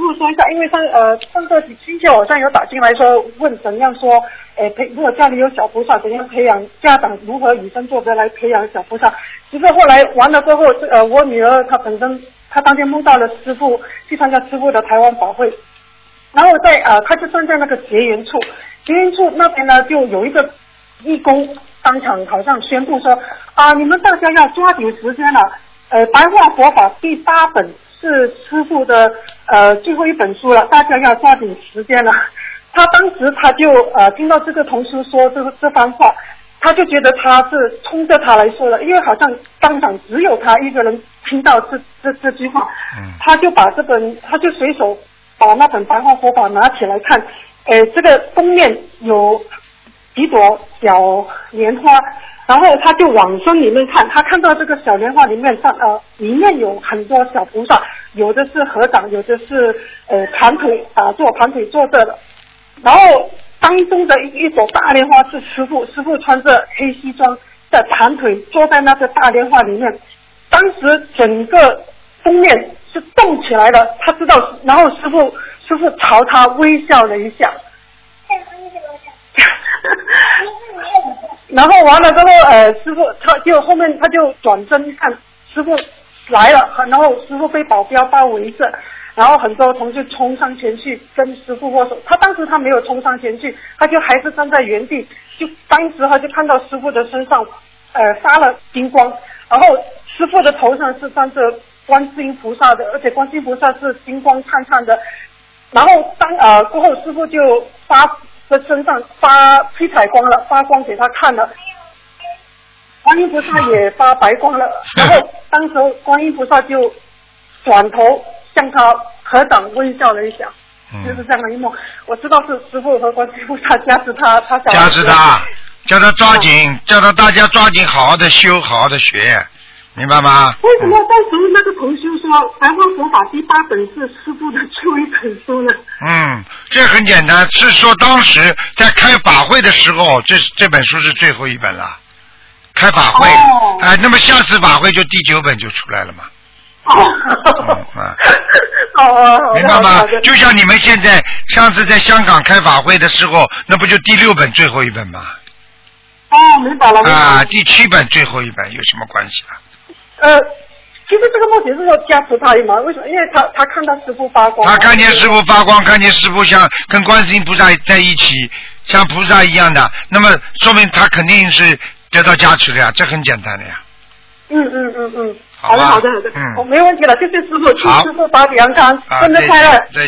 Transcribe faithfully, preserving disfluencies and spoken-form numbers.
傅说一下，因为上呃上个星期好像有打进来说问怎样说，呃培如果家里有小菩萨，怎样培养家长如何以身作则来培养小菩萨。其实后来完了过后，呃我女儿她本身她当天梦到了师傅去参加师傅的台湾法会，然后在呃她就站在那个结缘处，结缘处那边呢就有一个义工当场好像宣布说啊、你们大家要抓紧时间了，呃白话佛法第八本是师父的呃最后一本书了，大家要抓紧时间了。他当时他就呃听到这个同事说这个这番话，他就觉得他是冲着他来说的，因为好像当场只有他一个人听到这这这句话，他就把这本他就随手把那本白话佛法拿起来看，呃这个封面有几朵小莲花，然后他就往生里面看，他看到这个小莲花里面上呃里面有很多小菩萨，有的是合掌，有的是呃盘腿打坐盘腿坐着的，然后当中的一一朵大莲花是师父，师父穿着黑西装在盘腿坐在那个大莲花里面，当时整个封面是动起来的，他知道，然后师父师父朝他微笑了一下。然后完了之后，呃，师傅他就后面他就转身看师傅来了，然后师傅被保镖包围着，然后很多同学冲上前去跟师傅握手，他当时他没有冲上前去，他就还是站在原地，就当时他就看到师傅的身上呃发了金光，然后师傅的头上是站着观世音菩萨的，而且观世音菩萨是金光灿灿的，然后当呃过后师傅就发的身上发七彩光了，发光给他看了，观音菩萨也发白光了，然后当时观音菩萨就转头向他合掌微笑了一下，嗯、就是这样的一幕。我知道是师父和观世音菩萨加持他，他想加持他，叫他抓紧，嗯、叫他大家抓紧好好的修，好好的学。明白吗？ 为什么当时那个同修说白话佛法第八本是师父的最后一本书呢？ 嗯，这很简单，是说当时在开法会的时候，这这本书是最后一本了。开法会，哎、哦呃，那么下次法会就第九本就出来了嘛。 哦， 嗯啊， 哦， 明白吗？就像你们现在上次在香港开法会的时候，那不就第六本最后一本吗？ 哦，明白了。 啊，第七本最后一本有什么关系啊？ 呃，其实这个梦只是说加持他嘛，为什么？因为他他看到师父发光， 他看见师父发光，看见师父像跟观世音菩萨在一起，像菩萨一样的，那么说明他肯定是得到加持的呀，这很简单的呀。 嗯嗯嗯嗯， 好的好的好的， 嗯， 我、哦、没问题了，谢谢师父，祝师父法体安康，生日快乐。